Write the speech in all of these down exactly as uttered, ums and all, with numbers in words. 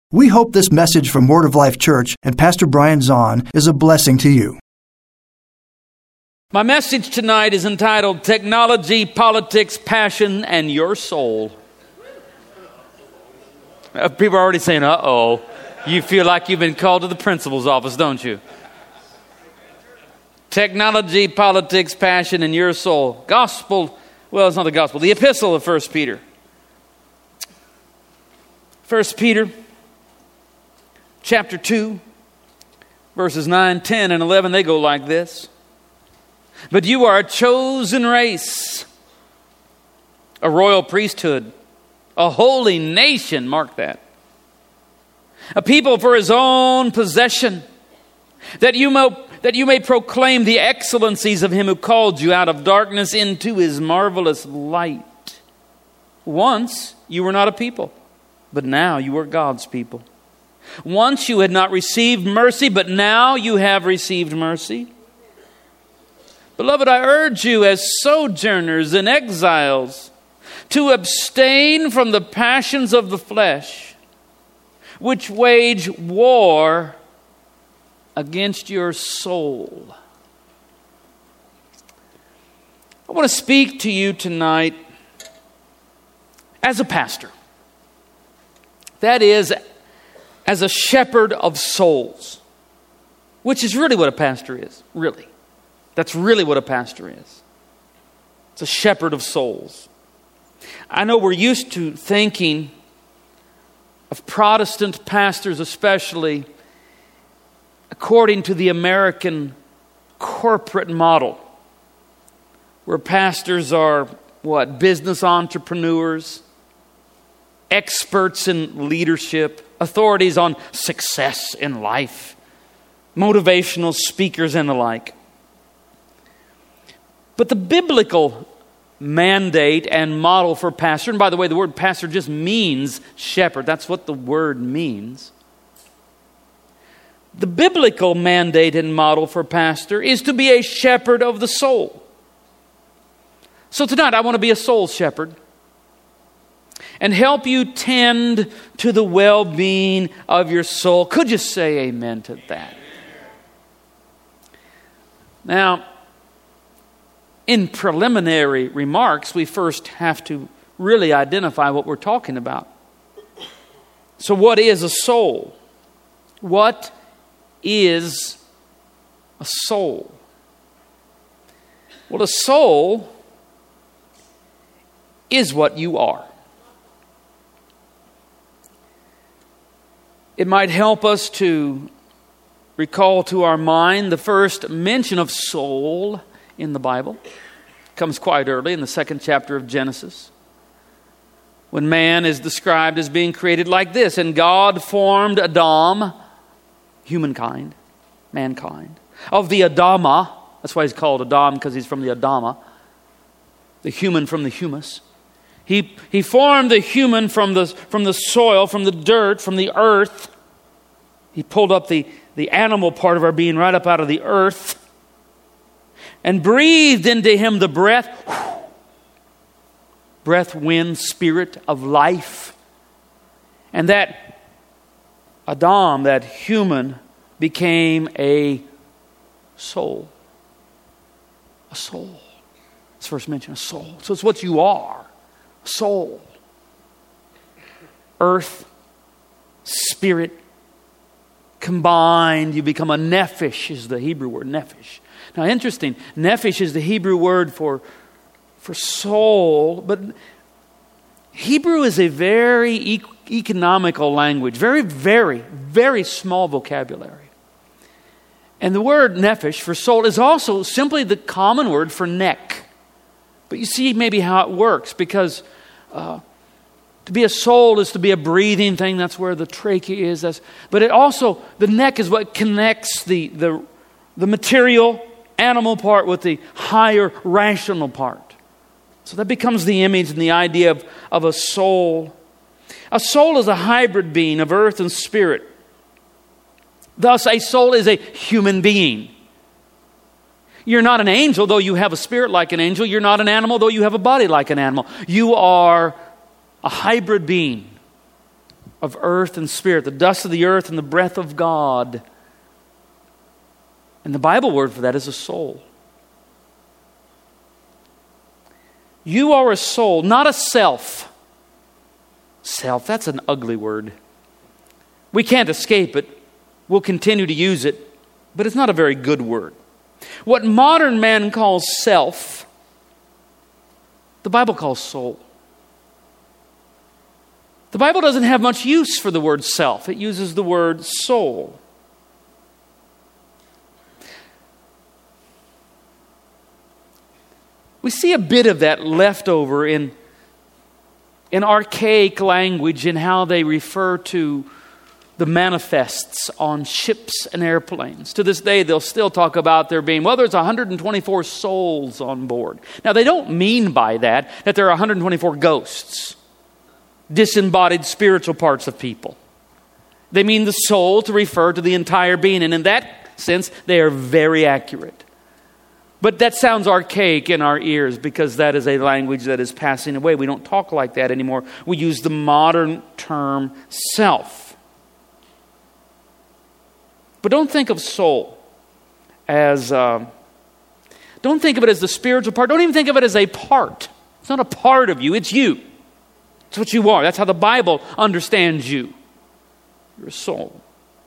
We hope this message from Word of Life Church and Pastor Brian Zahn is a blessing to you. My message tonight is entitled Technology, Politics, Passion, and Your Soul. Uh, people are already saying, uh-oh. You feel like you've been called to the principal's office, don't you? Technology, politics, passion, and your soul. Gospel, well, it's not the gospel. The epistle of First Peter. First Peter, chapter two, verses nine, ten, and eleven, they go like this. But you are a chosen race, a royal priesthood, a holy nation, mark that, a people for his own possession, that you may, that you may proclaim the excellencies of him who called you out of darkness into his marvelous light. Once you were not a people, but now you are God's people. Once you had not received mercy, but now you have received mercy. Beloved, I urge you as sojourners and exiles to abstain from the passions of the flesh, which wage war against your soul. I want to speak to you tonight as a pastor. That is, as a shepherd of souls, which is really what a pastor is, really. That's really what a pastor is. It's a shepherd of souls. I know we're used to thinking of Protestant pastors especially according to the American corporate model, where pastors are, what, business entrepreneurs, experts in leadership, authorities on success in life, motivational speakers and the like. But the biblical mandate and model for pastor, and by the way, the word pastor just means shepherd. That's what the word means. The biblical mandate and model for pastor is to be a shepherd of the soul. So tonight I want to be a soul shepherd and help you tend to the well-being of your soul. Could you say amen to that? Now, in preliminary remarks, we first have to really identify what we're talking about. So what is a soul? What is a soul? Well, a soul is what you are. It might help us to recall to our mind the first mention of soul in the Bible. It comes quite early in the second chapter of Genesis, when man is described as being created like this. And God formed Adam, humankind, mankind, of the Adama. That's why he's called Adam, because he's from the Adama, the human from the humus. He, he formed the human from the, from the soil, from the dirt, from the earth. He pulled up the, the animal part of our being right up out of the earth and breathed into him the breath, breath, wind, spirit of life. And that Adam, that human, became a soul. A soul. Let's first mention a soul. So it's what you are. A soul. Earth, spirit, combined, you become a nephesh, is the Hebrew word, nephesh. Now, interesting, nephesh is the Hebrew word for, for soul, but Hebrew is a very e- economical language, very, very, very small vocabulary. And the word nephesh for soul is also simply the common word for neck. But you see maybe how it works, because uh, to be a soul is to be a breathing thing. That's where the trachea is. That's, but it also, the neck is what connects the, the, the material, animal part with the higher rational part. So that becomes the image and the idea of, of a soul. A soul is a hybrid being of earth and spirit. Thus, a soul is a human being. You're not an angel, though you have a spirit like an angel. You're not an animal, though you have a body like an animal. You are a hybrid being. of earth and spirit, the dust of the earth and the breath of God. And the Bible word for that is a soul. You are a soul, not a self. Self, that's an ugly word. We can't escape it. We'll continue to use it, but it's not a very good word. What modern man calls self, the Bible calls soul. The Bible doesn't have much use for the word self. It uses the word soul. We see a bit of that left over in, in archaic language in how they refer to the manifests on ships and airplanes. To this day, they'll still talk about there being, well, there's one hundred twenty-four souls on board. Now, they don't mean by that that there are one hundred twenty-four ghosts, disembodied spiritual parts of people. They mean the soul to refer to the entire being, and in that sense, they are very accurate. But that sounds archaic in our ears because that is a language that is passing away. We don't talk like that anymore. We use the modern term self. But don't think of soul as, uh, don't think of it as the spiritual part. Don't even think of it as a part. It's not a part of you, it's you. It's what you are. That's how the Bible understands you. You're a soul.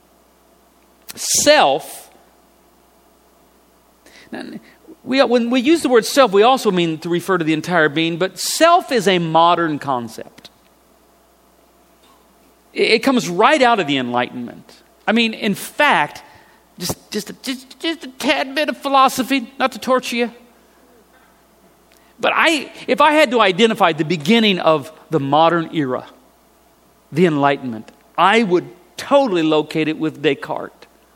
Self. Now, we, when we use the word self, we also mean to refer to the entire being, but self is a modern concept. It, it comes right out of the Enlightenment. I mean, in fact, just, just, a, just, just a tad bit of philosophy, not to torture you. But I, if I had to identify the beginning of the modern era, the Enlightenment, I would totally locate it with Descartes.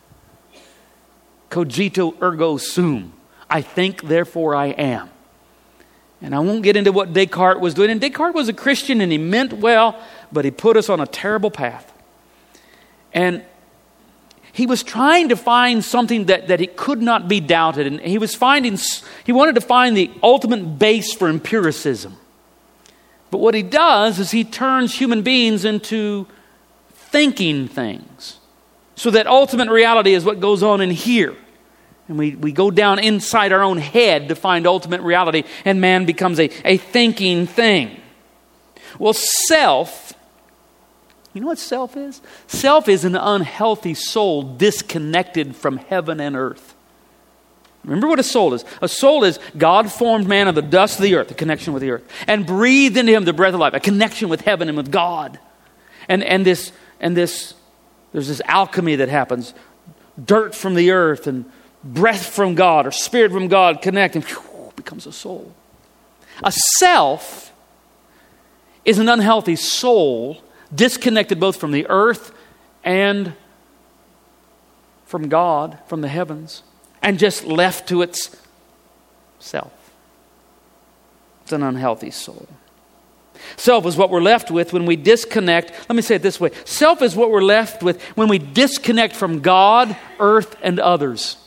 Cogito ergo sum. I think, therefore I am. And I won't get into what Descartes was doing. And Descartes was a Christian and he meant well, but he put us on a terrible path. And he was trying to find something that, that it could not be doubted. And he was finding, he wanted to find the ultimate base for empiricism. But what he does is he turns human beings into thinking things. So that ultimate reality is what goes on in here. And we, we go down inside our own head to find ultimate reality. And man becomes a, a thinking thing. Well, self, you know what self is? Self is an unhealthy soul disconnected from heaven and earth. Remember what a soul is. A soul is God formed man of the dust of the earth, a connection with the earth, and breathed into him the breath of life, a connection with heaven and with God. And and this and this there's this alchemy that happens. Dirt from the earth and breath from God or spirit from God connect and whew, becomes a soul. A self is an unhealthy soul disconnected both from the earth and from God, from the heavens, and just left to its self. It's an unhealthy soul. Self is what we're left with when we disconnect. Let me say it this way. Self is what we're left with when we disconnect from God, earth, and others.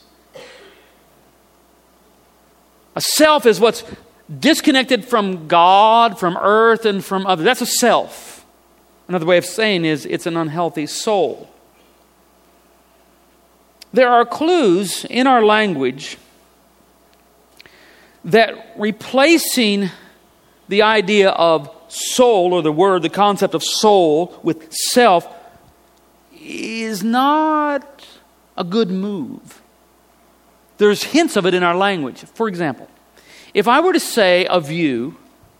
A self is what's disconnected from God, from earth, and from others. That's a self. Another way of saying is it's an unhealthy soul. There are clues in our language that replacing the idea of soul, or the word, the concept of soul with self, is not a good move. There's hints of it in our language. For example, if I were to say of you,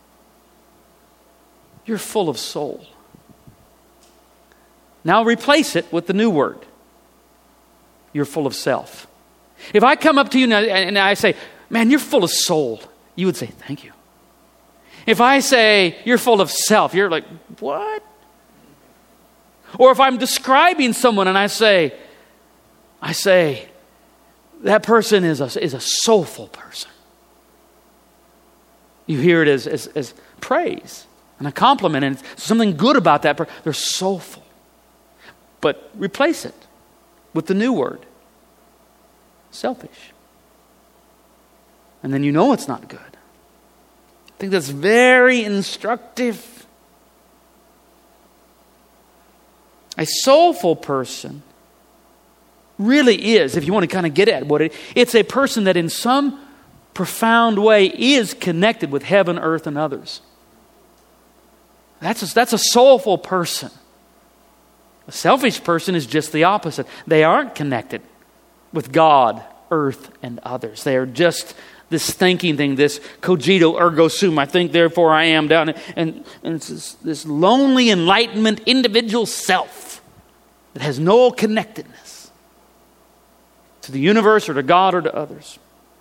you're full of soul. Now replace it with the new word. You're full of self. If I come up to you and I say, man, you're full of soul, you would say, thank you. If I say, you're full of self, you're like, what? Or if I'm describing someone and I say, I say, that person is a, is a soulful person. You hear it as, as, as praise and a compliment and it's something good about that person. They're soulful. But replace it with the new word, selfish. And then you know it's not good. I think that's very instructive. A soulful person really is, if you want to kind of get at what it is, it's a person that in some profound way is connected with heaven, earth, and others. That's a, that's a soulful person. A selfish person is just the opposite. They aren't connected with God, earth, and others. They are just this thinking thing, this cogito ergo sum, I think therefore I am, down. And, and it's this, this lonely enlightenment individual self that has no connectedness to the universe or to God or to others.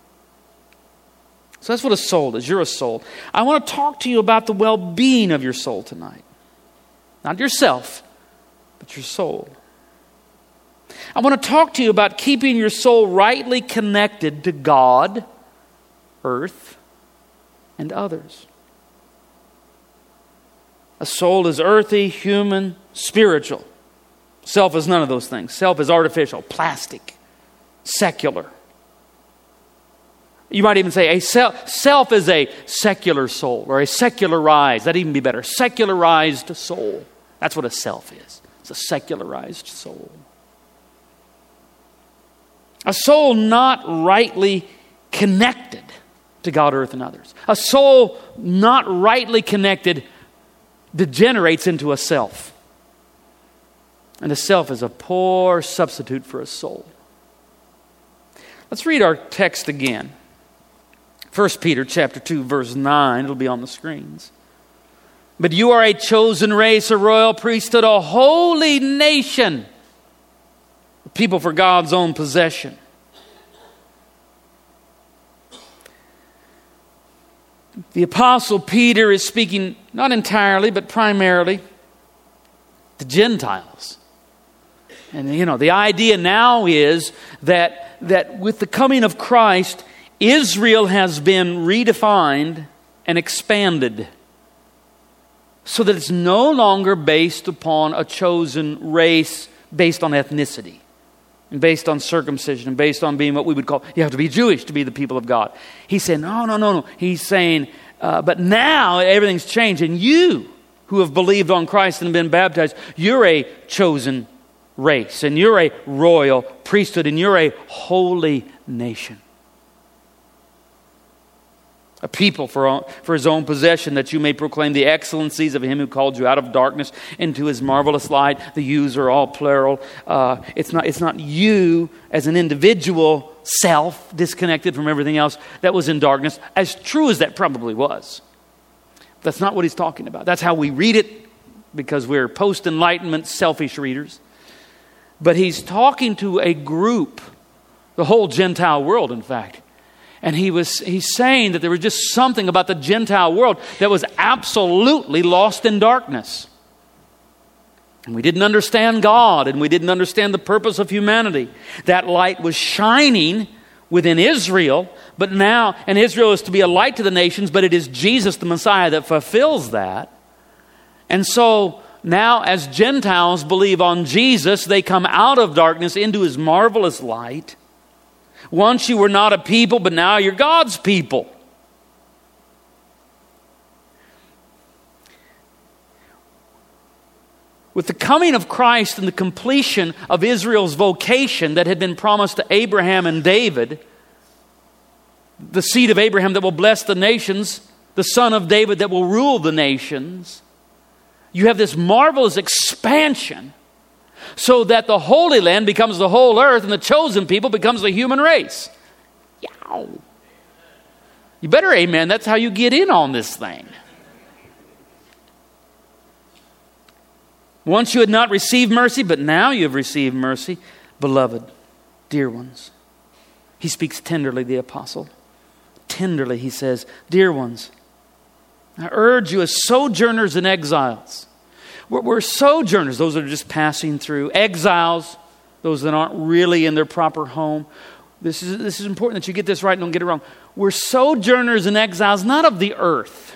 So that's what a soul is. You're a soul. I want to talk to you about the well-being of your soul tonight. Not yourself, but your soul. I want to talk to you about keeping your soul rightly connected to God, earth, and others. A soul is earthy, human, spiritual. Self is none of those things. Self is artificial, plastic, secular. You might even say a self, self is a secular soul or a secularized, that'd even be better, secularized soul. That's what a self is. It's a secularized soul. A soul not rightly connected to God, earth, and others. A soul not rightly connected degenerates into a self. And a self is a poor substitute for a soul. Let's read our text again. First Peter chapter two, verse nine. It'll be on the screens. But you are a chosen race, a royal priesthood, a holy nation, a people for God's own possession. The Apostle Peter is speaking not entirely, but primarily to Gentiles. And you know, the idea now is that, that with the coming of Christ, Israel has been redefined and expanded so that it's no longer based upon a chosen race based on ethnicity and based on circumcision and based on being what we would call, you have to be Jewish to be the people of God. He's saying, no, no, no, no. He's saying, uh, but now everything's changed, and you who have believed on Christ and been baptized, you're a chosen race, and you're a royal priesthood, and you're a holy nation. A people for, for his own possession, that you may proclaim the excellencies of him who called you out of darkness into his marvelous light. The yous are all plural. Uh, it's not, it's not you as an individual self, disconnected from everything else, that was in darkness, as true as that probably was. That's not what he's talking about. That's how we read it, because we're post-enlightenment, selfish readers. But he's talking to a group, the whole Gentile world, in fact. And he was he's saying that there was just something about the Gentile world that was absolutely lost in darkness. And we didn't understand God, and we didn't understand the purpose of humanity. That light was shining within Israel, but now, and Israel is to be a light to the nations, but it is Jesus, the Messiah, that fulfills that. And so now, as Gentiles believe on Jesus, they come out of darkness into his marvelous light. Once you were not a people, but now you're God's people. With the coming of Christ and the completion of Israel's vocation that had been promised to Abraham and David, the seed of Abraham that will bless the nations, the son of David that will rule the nations, you have this marvelous expansion so that the Holy Land becomes the whole earth and the chosen people becomes the human race. Yow. You better amen. That's how you get in on this thing. Once you had not received mercy, but now you have received mercy. Beloved, dear ones. He speaks tenderly, the apostle. Tenderly, he says, dear ones, I urge you as sojourners and exiles. We're, we're sojourners, those that are just passing through. Exiles, those that aren't really in their proper home. This is, this is important that you get this right and don't get it wrong. We're sojourners and exiles, not of the earth.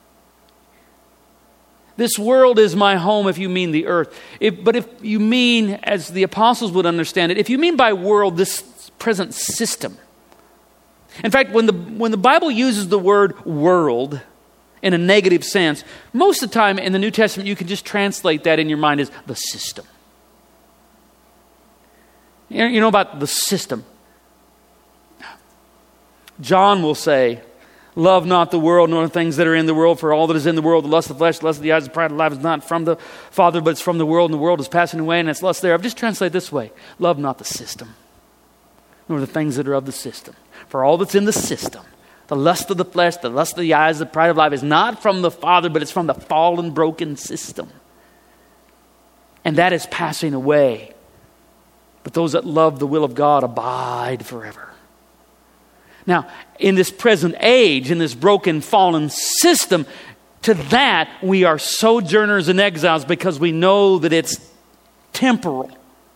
This world is my home if you mean the earth. If, but if you mean, as the apostles would understand it, if you mean by world this present system. In fact, when the, when the Bible uses the word world in a negative sense, most of the time in the New Testament, you can just translate that in your mind as the system. You know about the system. John will say, love not the world, nor the things that are in the world, for all that is in the world, the lust of the flesh, the lust of the eyes, the pride of life is not from the Father, but it's from the world, and the world is passing away, and its lust there. I've just translated this way. Love not the system, nor the things that are of the system. For all that's in the system, the lust of the flesh, the lust of the eyes, the pride of life is not from the Father, but it's from the fallen, broken system. And that is passing away. But those that love the will of God abide forever. Now, in this present age, in this broken, fallen system, to that we are sojourners and exiles because we know that it's temporal.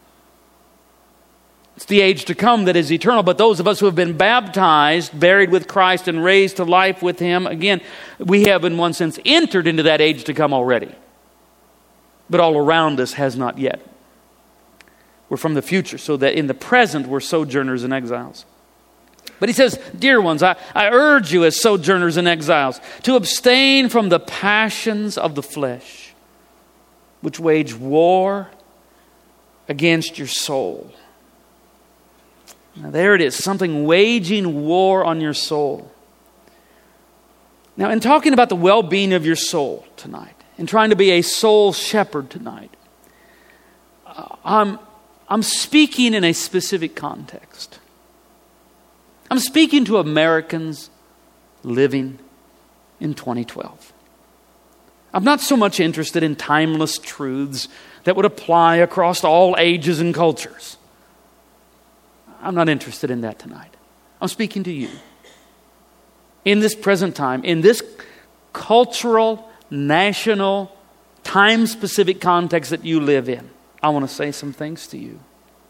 It's the age to come that is eternal. But those of us who have been baptized, buried with Christ, and raised to life with Him, again, we have in one sense entered into that age to come already. But all around us has not yet. We're from the future, so that in the present we're sojourners and exiles. But he says, dear ones, I, I urge you as sojourners and exiles to abstain from the passions of the flesh, which wage war against your soul. Now there it is, something waging war on your soul. Now in talking about the well-being of your soul tonight, and trying to be a soul shepherd tonight, uh, I'm, I'm speaking in a specific context. I'm speaking to Americans living in twenty twelve. I'm not so much interested in timeless truths that would apply across all ages and cultures. I'm not interested in that tonight. I'm speaking to you. In this present time, in this cultural, national, time-specific context that you live in, I want to say some things to you.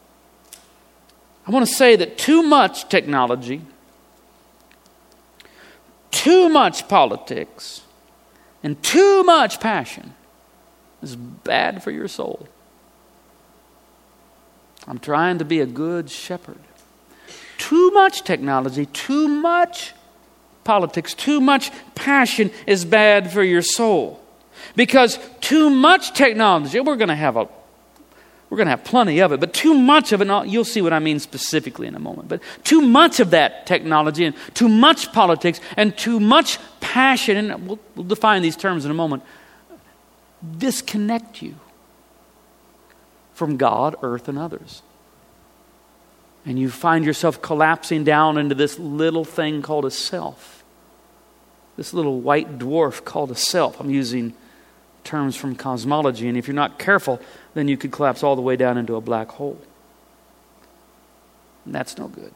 I want to say that too much technology, too much politics, and too much passion is bad for your soul. I'm trying to be a good shepherd. Too much technology, too much politics, too much passion is bad for your soul. Because too much technology, we're going to have a We're going to have plenty of it, but too much of it, you'll see what I mean specifically in a moment, but too much of that technology and too much politics and too much passion, and we'll, we'll define these terms in a moment, disconnect you from God, earth, and others. And you find yourself collapsing down into this little thing called a self. This little white dwarf called a self. I'm using terms from cosmology, and if you're not careful, then you could collapse all the way down into a black hole. And that's no good.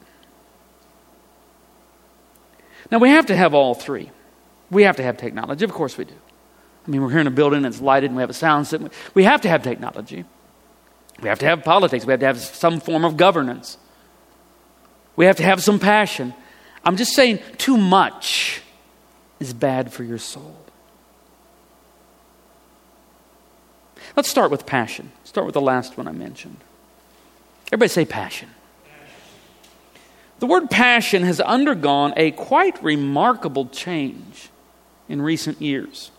Now, we have to have all three. We have to have technology. Of course we do. I mean, we're here in a building, it's lighted, and we have a sound system. We have to have technology. We have to have politics. We have to have some form of governance. We have to have some passion. I'm just saying, too much is bad for your soul. Let's start with passion. Start with the last one I mentioned. Everybody say passion. The word passion has undergone a quite remarkable change in recent years.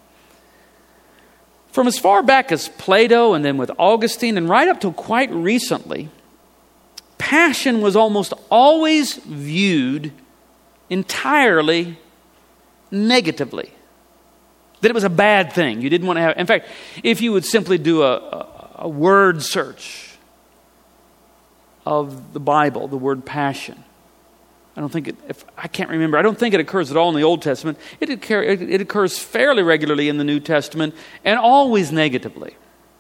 From as far back as Plato and then with Augustine and right up to quite recently, passion was almost always viewed entirely negatively. That it was a bad thing. You didn't want to have... In fact, if you would simply do a, a, a word search of the Bible, the word passion, I don't think it... If, I can't remember. I don't think it occurs at all in the Old Testament. It, occur, it, it occurs fairly regularly in the New Testament and always negatively.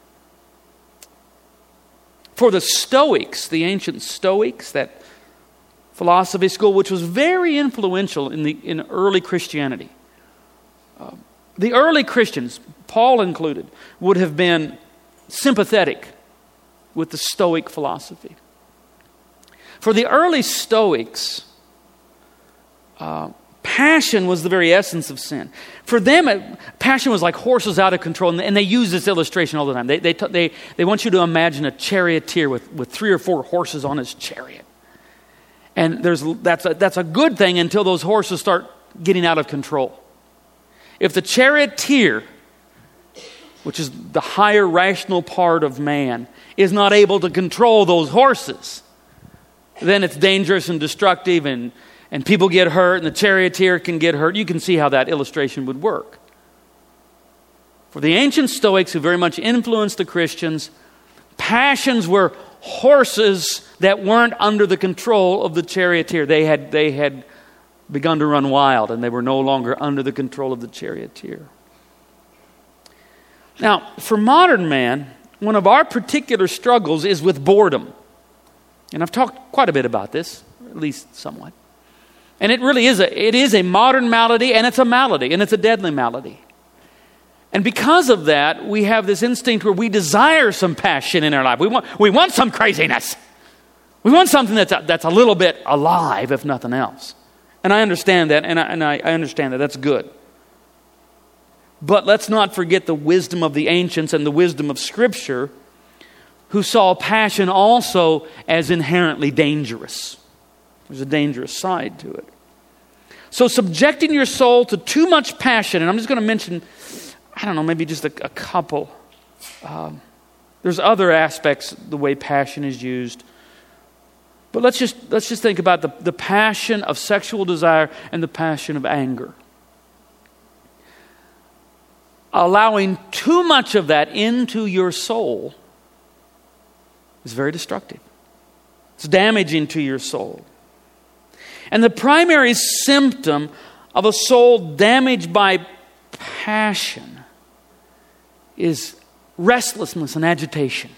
For the Stoics, the ancient Stoics, that philosophy school, which was very influential in the in early Christianity, uh, the early Christians, Paul included, would have been sympathetic with the Stoic philosophy. For the early Stoics, uh, passion was the very essence of sin. For them, it, passion was like horses out of control, and, and they use this illustration all the time. They they they they want you to imagine a charioteer with, with three or four horses on his chariot, and there's that's a, that's a good thing until those horses start getting out of control. If the charioteer which is the higher rational part of man, is not able to control those horses, then it's dangerous and destructive, and, and people get hurt, and the charioteer can get hurt. You can see how that illustration would work. For the ancient Stoics, who very much influenced the Christians, passions were horses that weren't under the control of the charioteer. They had, they had begun to run wild, and they were no longer under the control of the charioteer. Now, for modern man, one of our particular struggles is with boredom. And I've talked quite a bit about this, at least somewhat. And it really is a, it is a modern malady, and it's a malady, and it's a deadly malady. And because of that, we have this instinct where we desire some passion in our life. We want, we want some craziness. We want something that's a, that's a little bit alive, if nothing else. And I understand that, and I, and I, I understand that. That's good. But let's not forget the wisdom of the ancients and the wisdom of Scripture, who saw passion also as inherently dangerous. There's a dangerous side to it. So subjecting your soul to too much passion, and I'm just going to mention, I don't know, maybe just a, a couple. Um, there's other aspects, the way passion is used. But let's just let's just think about the, the passion of sexual desire and the passion of anger. Allowing too much of that into your soul is very destructive. It's damaging to your soul. And the primary symptom of a soul damaged by passion is restlessness and agitation.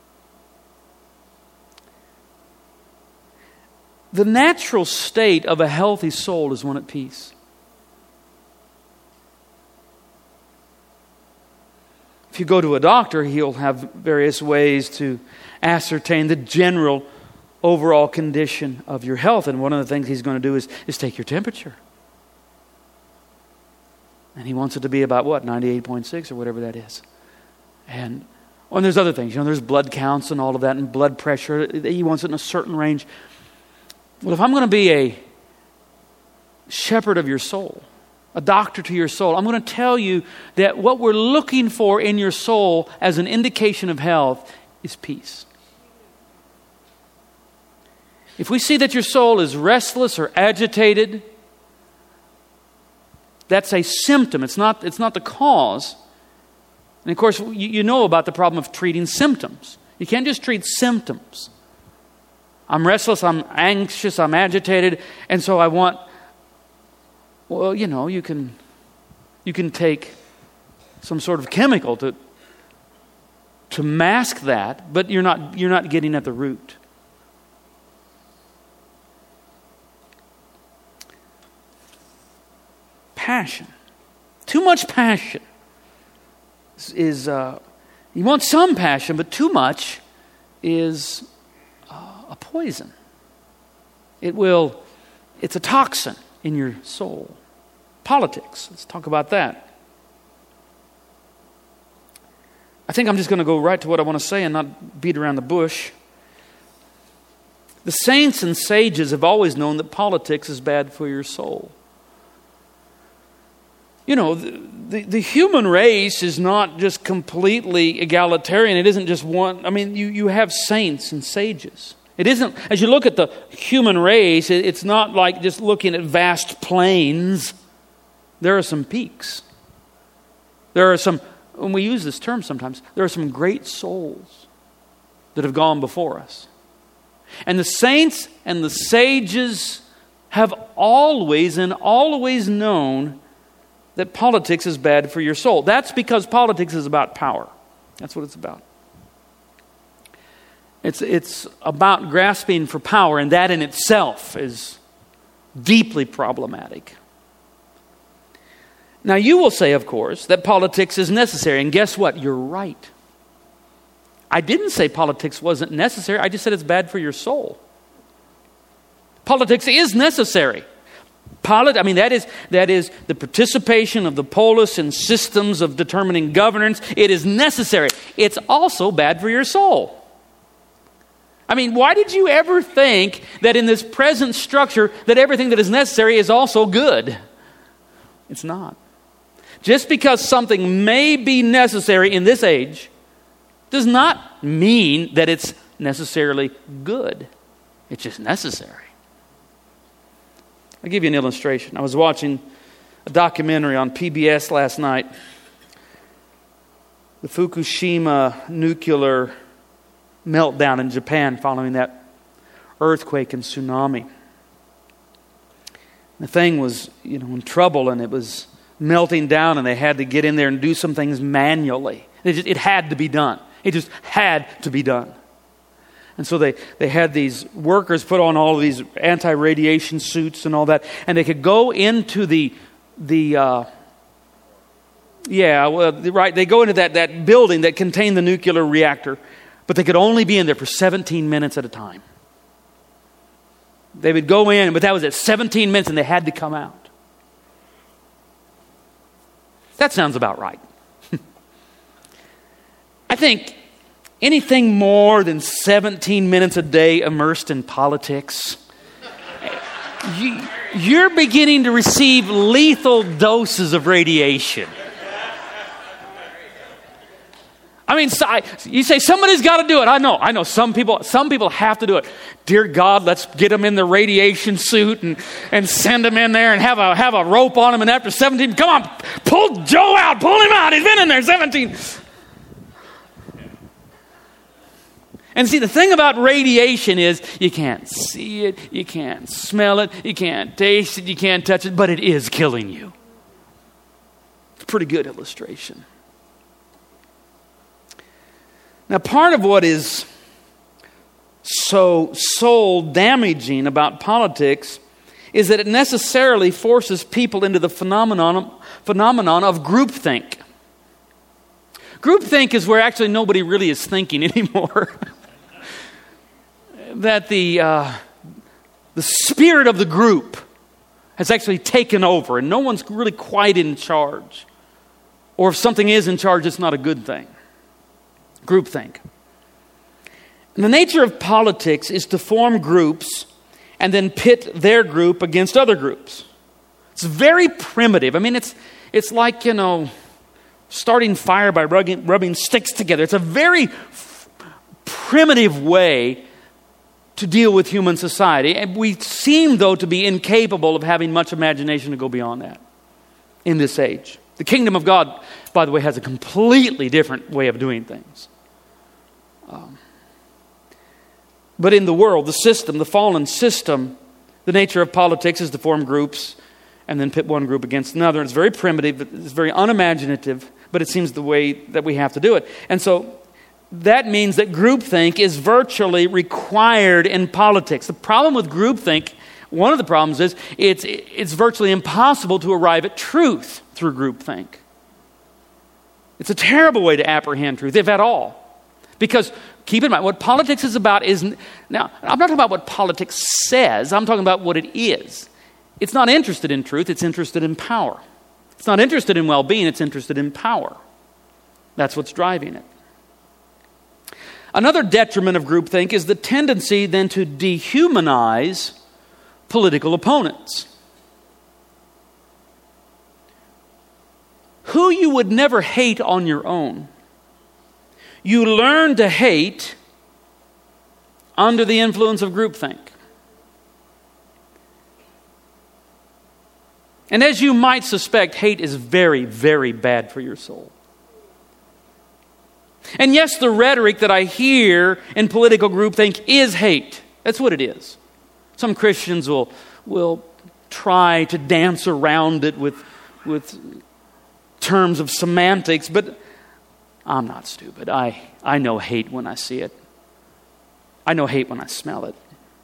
The natural state of a healthy soul is one at peace. If you go to a doctor, he'll have various ways to ascertain the general overall condition of your health. And one of the things he's going to do is, is take your temperature. And he wants it to be about what? ninety-eight point six or whatever that is. And, oh, and there's other things. You know, there's blood counts and all of that, and blood pressure. He wants it in a certain range. Well, if I'm going to be a shepherd of your soul, a doctor to your soul, I'm going to tell you that what we're looking for in your soul as an indication of health is peace. If we see that your soul is restless or agitated, that's a symptom. It's not, it's not the cause. And of course, you, you know about the problem of treating symptoms. You can't just treat symptoms. I'm restless, I'm anxious, I'm agitated, and so I want, well, you know, you can you can take some sort of chemical to to mask that, but you're not you're not getting at the root. Passion. Too much passion is, is uh, you want some passion, but too much is a poison. It will, it's a toxin in your soul. Politics, let's talk about that. I think I'm just going to go right to what I want to say and not beat around the bush. The saints and sages have always known that politics is bad for your soul. You know, the, the, the human race is not just completely egalitarian. It isn't just one. I mean, you, you have saints and sages. It isn't, as you look at the human race, it's not like just looking at vast plains. There are some peaks. There are some, when we use this term sometimes, there are some great souls that have gone before us. And the saints and the sages have always and always known that politics is bad for your soul. That's because politics is about power. That's what it's about. It's, it's about grasping for power, and that in itself is deeply problematic. Now, you will say, of course, that politics is necessary, and guess what? You're right. I didn't say politics wasn't necessary. I just said it's bad for your soul. Politics is necessary. Polit- I mean, that is, that is the participation of the polis in systems of determining governance. It is necessary. It's also bad for your soul. I mean, why did you ever think that in this present structure that everything that is necessary is also good? It's not. Just because something may be necessary in this age does not mean that it's necessarily good. It's just necessary. I'll give you an illustration. I was watching a documentary on P B S last night. The Fukushima nuclear meltdown in Japan following that earthquake and tsunami. The thing was, you know, in trouble, and it was melting down, and they had to get in there and do some things manually. It, just, it had to be done. It just had to be done. And so they, they had these workers put on all of these anti-radiation suits and all that, and they could go into the the uh, yeah, well, right. They go into that that building that contained the nuclear reactor, but they could only be in there for seventeen minutes at a time. They would go in, but that was at seventeen minutes, and they had to come out. That sounds about right. I think anything more than seventeen minutes a day immersed in politics, you, you're beginning to receive lethal doses of radiation. I mean, so I, you say somebody's got to do it. I know, I know. Some people, some people have to do it. Dear God, let's get them in the radiation suit and, and send them in there and have a have a rope on them. And after seventeen, come on, pull Joe out, pull him out. He's been in there seventeen. And see, the thing about radiation is you can't see it, you can't smell it, you can't taste it, you can't touch it, but it is killing you. It's a pretty good illustration. Now, part of what is so soul damaging about politics is that it necessarily forces people into the phenomenon, phenomenon of groupthink. Groupthink is where actually nobody really is thinking anymore. That the uh, the spirit of the group has actually taken over, and no one's really quite in charge. Or if something is in charge, it's not a good thing. Groupthink. And the nature of politics is to form groups and then pit their group against other groups. It's very primitive. I mean, it's it's like, you know, starting fire by rubbing, rubbing sticks together. It's a very f- primitive way to deal with human society. And we seem, though, to be incapable of having much imagination to go beyond that in this age. The kingdom of God, by the way, has a completely different way of doing things. Um, but in the world, the system, the fallen system, the nature of politics is to form groups and then pit one group against another. It's very primitive, it's very unimaginative, but it seems the way that we have to do it. And so that means that groupthink is virtually required in politics. The problem with groupthink, one of the problems is it's it's virtually impossible to arrive at truth through groupthink. It's a terrible way to apprehend truth, if at all. Because keep in mind, what politics is about is, now, I'm not talking about what politics says, I'm talking about what it is. It's not interested in truth, it's interested in power. It's not interested in well-being, it's interested in power. That's what's driving it. Another detriment of groupthink is the tendency then to dehumanize political opponents. Who you would never hate on your own, you learn to hate under the influence of groupthink. And as you might suspect, hate is very, very bad for your soul. And yes, the rhetoric that I hear in political groupthink is hate. That's what it is. Some Christians will will try to dance around it with with terms of semantics, but I'm not stupid. I, I know hate when I see it. I know hate when I smell it.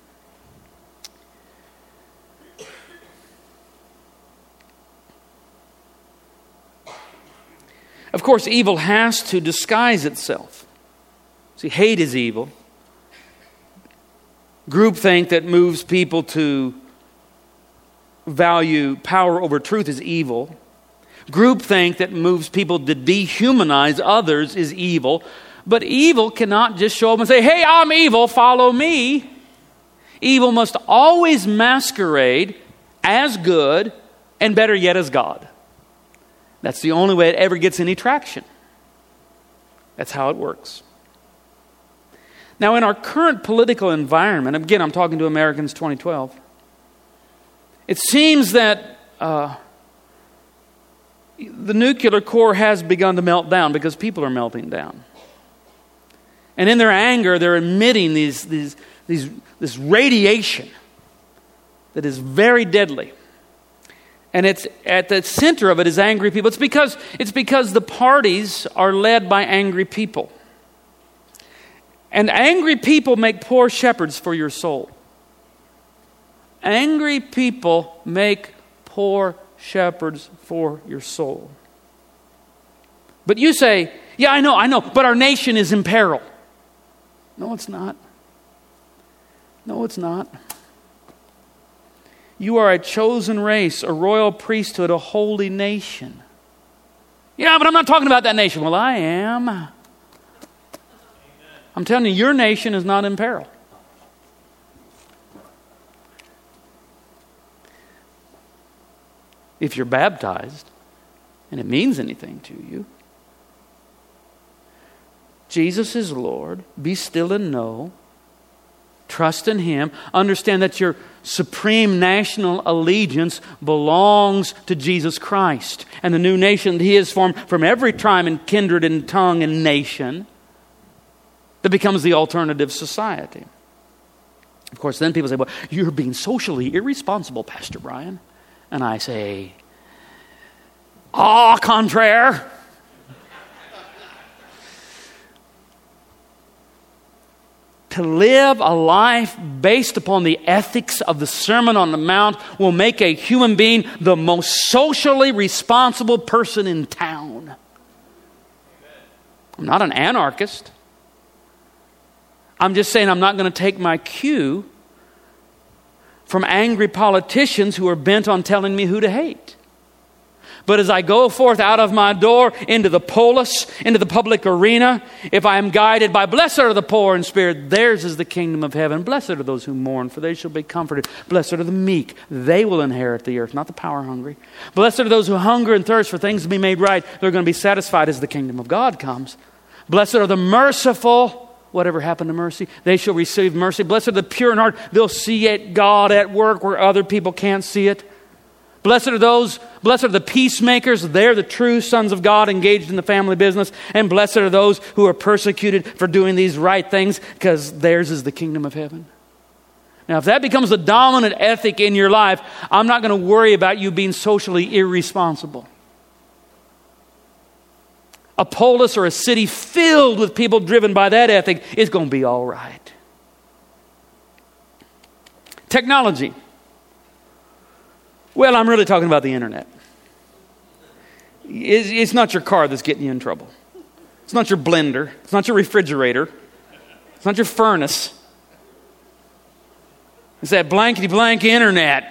Of course, evil has to disguise itself. See, hate is evil. Groupthink that moves people to value power over truth is evil. Groupthink that moves people to dehumanize others is evil. But evil cannot just show up and say, hey, I'm evil, follow me. Evil must always masquerade as good, and better yet, as God. That's the only way it ever gets any traction. That's how it works. Now, in our current political environment, again, I'm talking to Americans twenty twelve, it seems that uh, the nuclear core has begun to melt down because people are melting down. And in their anger, they're emitting these, these, these, this radiation that is very deadly. And it's at the center of it is angry people. It's because, it's because the parties are led by angry people. And angry people make poor shepherds for your soul. Angry people make poor shepherds for your soul. But you say, yeah, I know, I know, but our nation is in peril. No, it's not. No, it's not. You are a chosen race, a royal priesthood, a holy nation. Yeah, but I'm not talking about that nation. Well, I am. I'm telling you, your nation is not in peril. If you're baptized, and it means anything to you, Jesus is Lord. Be still and know. Trust in Him. Understand that your supreme national allegiance belongs to Jesus Christ and the new nation that He has formed from every tribe and kindred and tongue and nation that becomes the alternative society. Of course, then people say, well, you're being socially irresponsible, Pastor Brian. And I say, au contraire. To live a life based upon the ethics of the Sermon on the Mount will make a human being the most socially responsible person in town. I'm not an anarchist. I'm just saying I'm not going to take my cue from angry politicians who are bent on telling me who to hate. But as I go forth out of my door into the polis, into the public arena, if I am guided by blessed are the poor in spirit, theirs is the kingdom of heaven. Blessed are those who mourn, for they shall be comforted. Blessed are the meek, they will inherit the earth, not the power hungry. Blessed are those who hunger and thirst for things to be made right. They're going to be satisfied as the kingdom of God comes. Blessed are the merciful. Whatever happened to mercy? They shall receive mercy. Blessed are the pure in heart. They'll see it, God at work where other people can't see it. Blessed are those, blessed are the peacemakers. They're the true sons of God engaged in the family business. And blessed are those who are persecuted for doing these right things because theirs is the kingdom of heaven. Now, if that becomes the dominant ethic in your life, I'm not going to worry about you being socially irresponsible. A polis or a city filled with people driven by that ethic is going to be all right. Technology. Well, I'm really talking about the internet. It's, it's not your car that's getting you in trouble. It's not your blender. It's not your refrigerator. It's not your furnace. It's that blankety blank internet.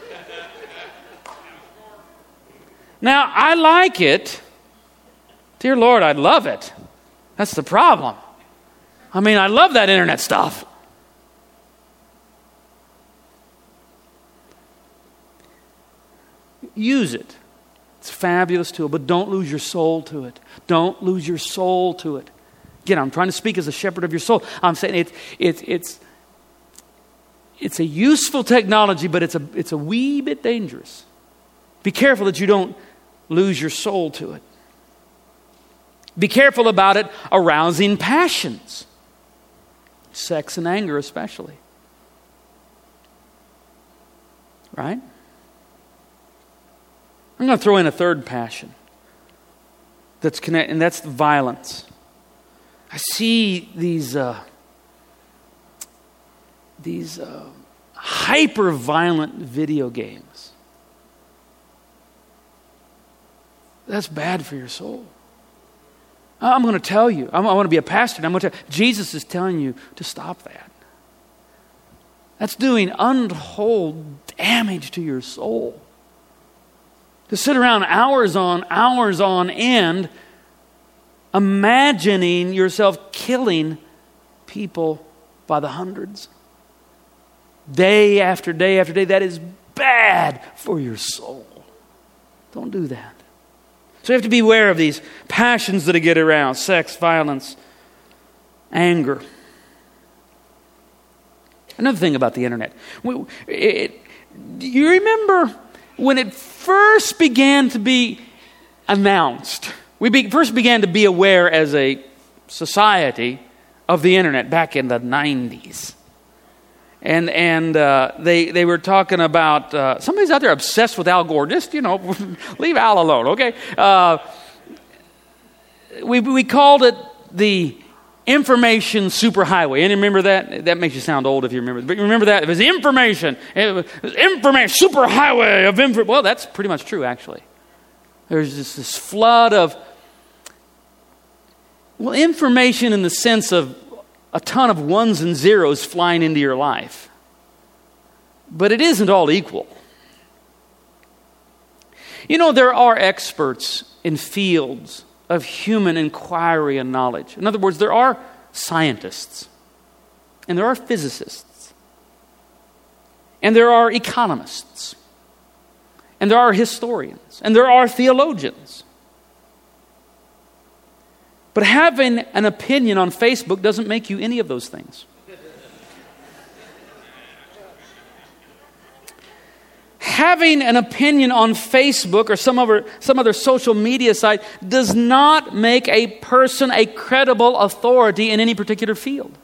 Now, I like it. Dear Lord, I love it. That's the problem. I mean, I love that internet stuff. Use it. It's a fabulous tool, but don't lose your soul to it. Don't lose your soul to it. Again, I'm trying to speak as a shepherd of your soul. I'm saying it's it's it's it's a useful technology, but it's a it's a wee bit dangerous. Be careful that you don't lose your soul to it. Be careful about it arousing passions. Sex and anger especially. Right? I'm going to throw in a third passion that's connected, and that's violence. I see these uh, these uh, hyper-violent video games. That's bad for your soul. I'm going to tell you. I'm, I want to be a pastor. And I'm going to tell you, Jesus is telling you to stop that. That's doing untold damage to your soul. To sit around hours on, hours on end, imagining yourself killing people by the hundreds. Day after day after day, that is bad for your soul. Don't do that. So we have to be aware of these passions that get around: sex, violence, anger. Another thing about the internet. We, it, do you remember when it first began to be announced? We be, first began to be aware as a society of the internet back in the nineties. And and uh, they they were talking about, uh, somebody's out there obsessed with Al Gore. Just, you know, leave Al alone, okay? Uh, we we called it the information superhighway. Any remember that? That makes you sound old if you remember. But remember that? It was information. It was information, superhighway of information. Well, that's pretty much true, actually. There's just this flood of, well, information in the sense of a ton of ones and zeros flying into your life. But it isn't all equal. You know, there are experts in fields of human inquiry and knowledge. In other words, there are scientists, and there are physicists, and there are economists, and there are historians, and there are theologians. But having an opinion on Facebook doesn't make you any of those things. Having an opinion on Facebook or some other, some other social media site does not make a person a credible authority in any particular field.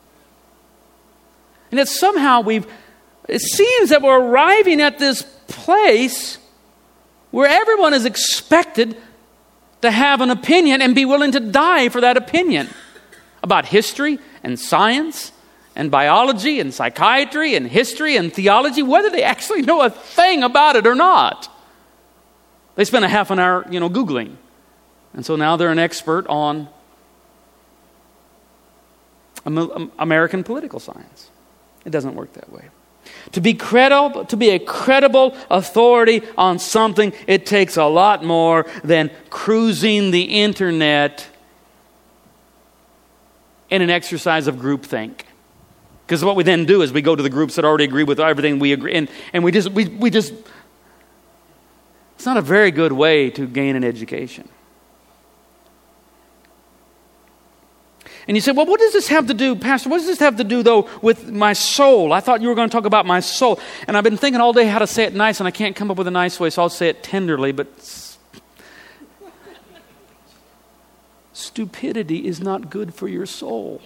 And yet somehow we've, it seems that we're arriving at this place where everyone is expected to have an opinion and be willing to die for that opinion about history and science and biology and psychiatry and history and theology, whether they actually know a thing about it or not. They spend a half an hour, you know, Googling. And so now they're an expert on American political science. It doesn't work that way. To be credible, to be a credible authority on something, it takes a lot more than cruising the internet in an exercise of groupthink. Because what we then do is we go to the groups that already agree with everything we agree, and, and we just we we just it's not a very good way to gain an education. And you say, well, what does this have to do, Pastor? What does this have to do, though, with my soul? I thought you were going to talk about my soul. And I've been thinking all day how to say it nice, and I can't come up with a nice way, so I'll say it tenderly. But stupidity is not good for your soul.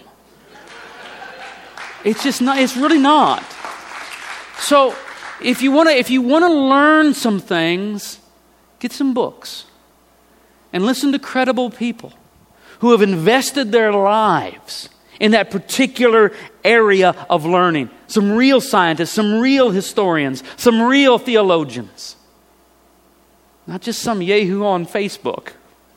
It's just not, it's really not. So if you want to, if you want to learn some things, get some books and listen to credible people who have invested their lives in that particular area of learning. Some real scientists, some real historians, some real theologians. Not just some yahoo on Facebook.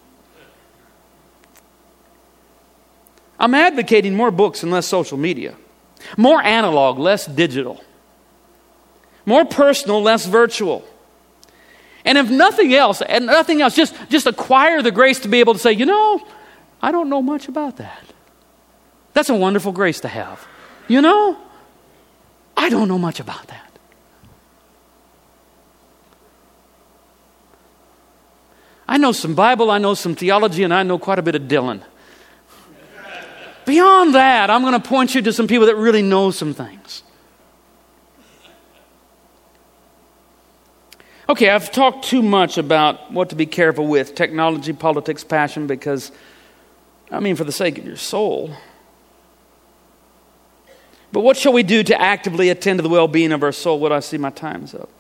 I'm advocating more books and less social media. More analog, less digital. More personal, less virtual. And if nothing else, and nothing else, just, just acquire the grace to be able to say, you know, I don't know much about that. That's a wonderful grace to have. You know, I don't know much about that. I know some Bible, I know some theology, and I know quite a bit of Dylan. Beyond that, I'm going to point you to some people that really know some things. Okay, I've talked too much about what to be careful with, technology, politics, passion, because, I mean, for the sake of your soul. But what shall we do to actively attend to the well-being of our soul? What I see my time's up.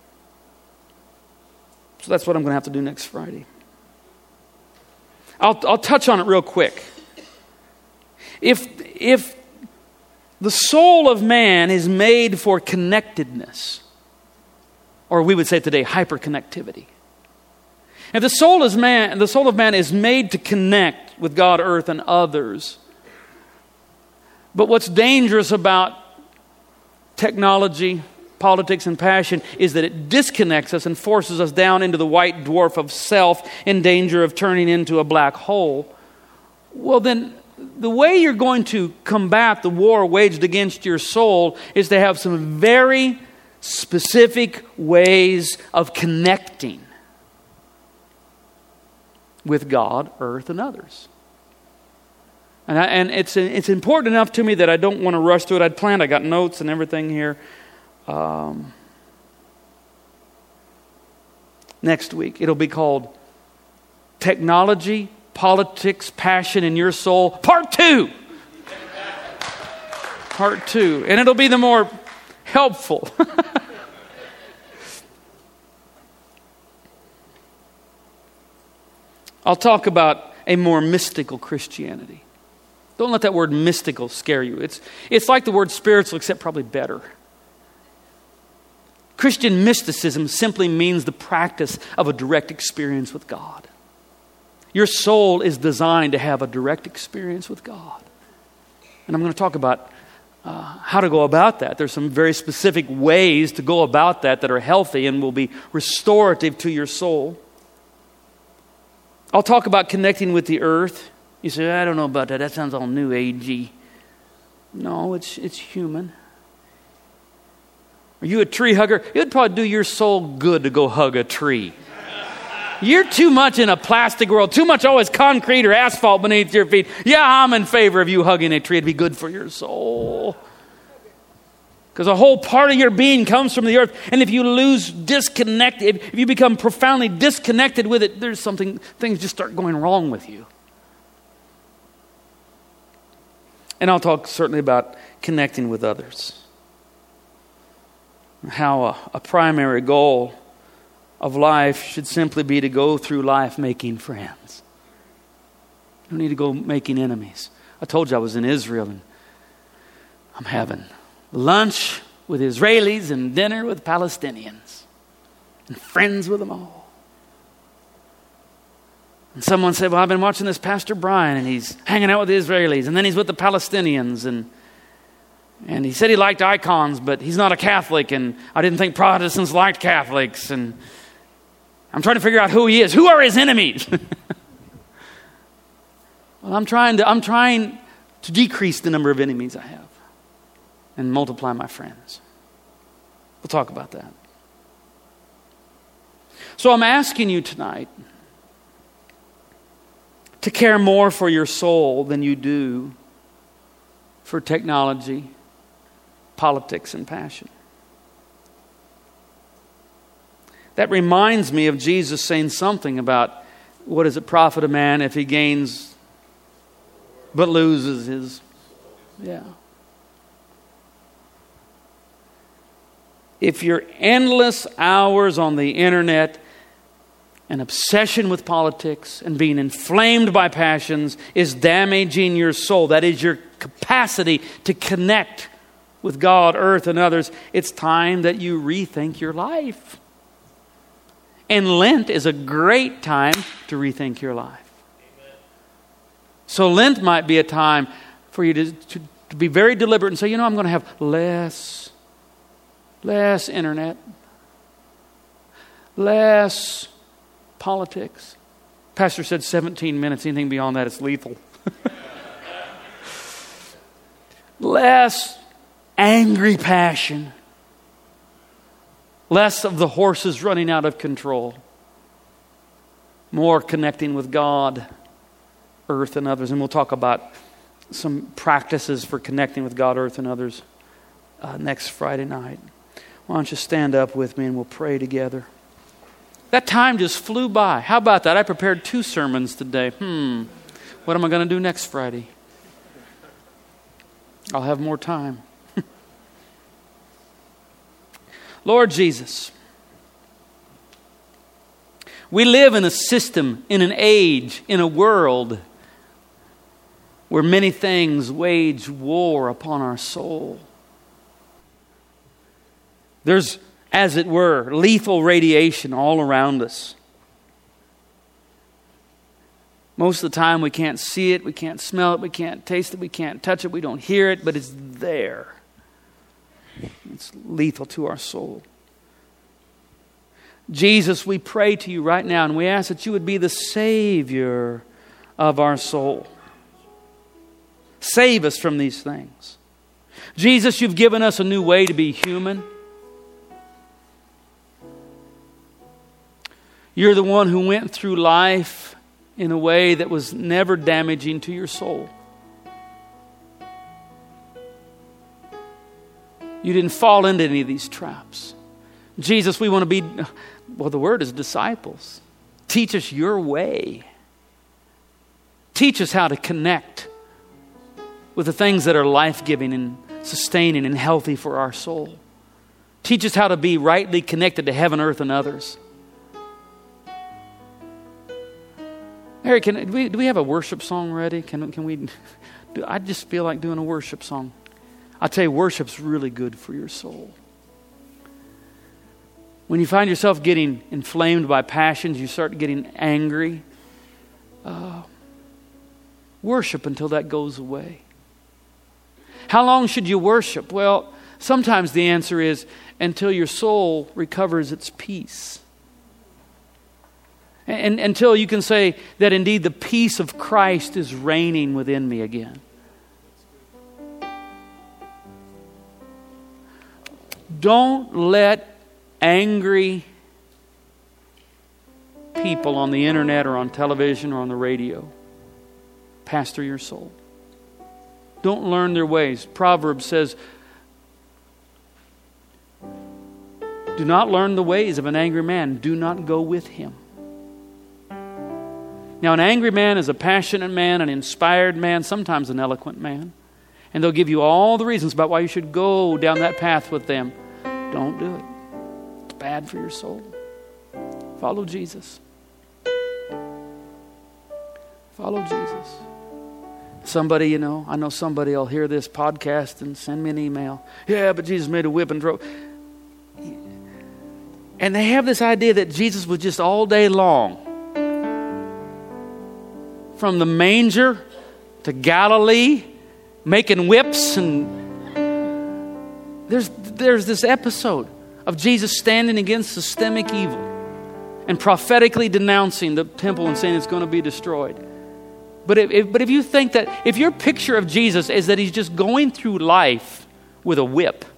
So that's what I'm going to have to do next Friday. I'll, I'll touch on it real quick. If, if the soul of man is made for connectedness, or we would say today, hyperconnectivity. If the soul is man, the soul of man is made to connect with God, earth, and others. But what's dangerous about technology, politics, and passion is that it disconnects us and forces us down into the white dwarf of self in danger of turning into a black hole. Well, then the way you're going to combat the war waged against your soul is to have some very specific ways of connecting. with God, earth, and others. And, I, and it's it's important enough to me that I don't want to rush through it. I'd planned, I got notes and everything here. Um, next week, it'll be called Technology, Politics, Passion in Your Soul, Part Two. Part Two. And it'll be the more helpful. I'll talk about a more mystical Christianity. Don't let that word mystical scare you. It's, it's like the word spiritual, except probably better. Christian mysticism simply means the practice of a direct experience with God. Your soul is designed to have a direct experience with God. And I'm going to talk about uh, how to go about that. There's some very specific ways to go about that that are healthy and will be restorative to your soul. I'll talk about connecting with the earth. You say, I don't know about that. That sounds all new agey. No, it's it's human. Are you a tree hugger? It would probably do your soul good to go hug a tree. You're too much in a plastic world, too much always concrete or asphalt beneath your feet. Yeah, I'm in favor of you hugging a tree. It'd be good for your soul. Because a whole part of your being comes from the earth. And if you lose disconnect, if, if you become profoundly disconnected with it, there's something, things just start going wrong with you. And I'll talk certainly about connecting with others. How a, a primary goal of life should simply be to go through life making friends. You don't need to go making enemies. I told you I was in Israel and I'm having lunch with Israelis and dinner with Palestinians and friends with them all. And someone said, well, I've been watching this Pastor Brian and he's hanging out with the Israelis and then he's with the Palestinians and and he said he liked icons, but he's not a Catholic and I didn't think Protestants liked Catholics and I'm trying to figure out who he is. Who are his enemies? Well, I'm trying to I'm trying to decrease the number of enemies I have and multiply my friends. We'll talk about that. So I'm asking you tonight to care more for your soul than you do for technology, politics, and passion. That reminds me of Jesus saying something about what does it profit a man if he gains but loses his... Yeah. If your endless hours on the internet, an obsession with politics, and being inflamed by passions is damaging your soul, that is your capacity to connect with God, earth, and others, it's time that you rethink your life. And Lent is a great time to rethink your life. Amen. So Lent might be a time for you to, to, to be very deliberate and say, you know, I'm going to have less, less internet, less politics. Pastor said seventeen minutes. Anything beyond that, it's lethal. Less angry passion. Less of the horses running out of control. More connecting with God, earth, and others. And we'll talk about some practices for connecting with God, earth, and others uh, next Friday night. Why don't you stand up with me and we'll pray together. That time just flew by. How about that? I prepared two sermons today. Hmm. What am I going to do next Friday? I'll have more time. Lord Jesus, we live in a system, in an age, in a world where many things wage war upon our soul. There's, as it were, lethal radiation all around us. Most of the time we can't see it, we can't smell it, we can't taste it, we can't touch it, we don't hear it, but it's there. It's lethal to our soul. Jesus, we pray to you right now and we ask that you would be the Savior of our soul. Save us from these things. Jesus, you've given us a new way to be human. You're the one who went through life in a way that was never damaging to your soul. You didn't fall into any of these traps. Jesus, we want to be, well, the word is disciples. Teach us your way. Teach us how to connect with the things that are life-giving and sustaining and healthy for our soul. Teach us how to be rightly connected to heaven, earth, and others. Harry, can do we, do we have a worship song ready? Can can we? Do, I just feel like doing a worship song. I tell you, worship's really good for your soul. When you find yourself getting inflamed by passions, you start getting angry. Uh, worship until that goes away. How long should you worship? Well, sometimes the answer is until your soul recovers its peace. And, and until you can say that indeed the peace of Christ is reigning within me again. Don't let angry people on the internet or on television or on the radio pass through your soul. Don't learn their ways. Proverbs says, do not learn the ways of an angry man. Do not go with him. Now, an angry man is a passionate man, an inspired man, sometimes an eloquent man. And they'll give you all the reasons about why you should go down that path with them. Don't do it. It's bad for your soul. Follow Jesus. Follow Jesus. Somebody, you know, I know somebody will hear this podcast and send me an email. Yeah, but Jesus made a whip and throw. And they have this idea that Jesus was just all day long. From the manger to Galilee, making whips. And there's, there's this episode of Jesus standing against systemic evil and prophetically denouncing the temple and saying it's going to be destroyed. But if, if, but if you think that, if your picture of Jesus is that he's just going through life with a whip,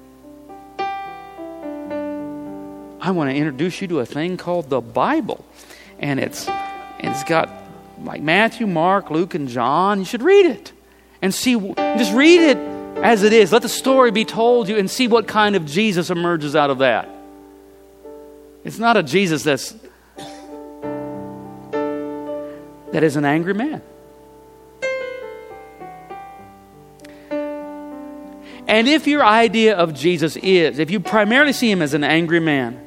I want to introduce you to a thing called the Bible. And it's it's got like Matthew, Mark, Luke, and John. You should read it and see, just read it as it is. Let the story be told you and see what kind of Jesus emerges out of that. It's not a Jesus that's that is an angry man. And if your idea of Jesus is, if you primarily see him as an angry man,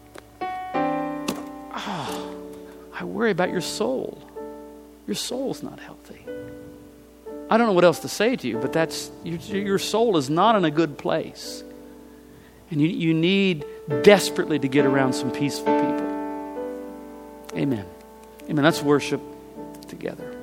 oh, I worry about your soul. Your soul's not healthy. I don't know what else to say to you, but that's your, your soul is not in a good place. And you, you need desperately to get around some peaceful people. Amen. Amen. Let's worship together.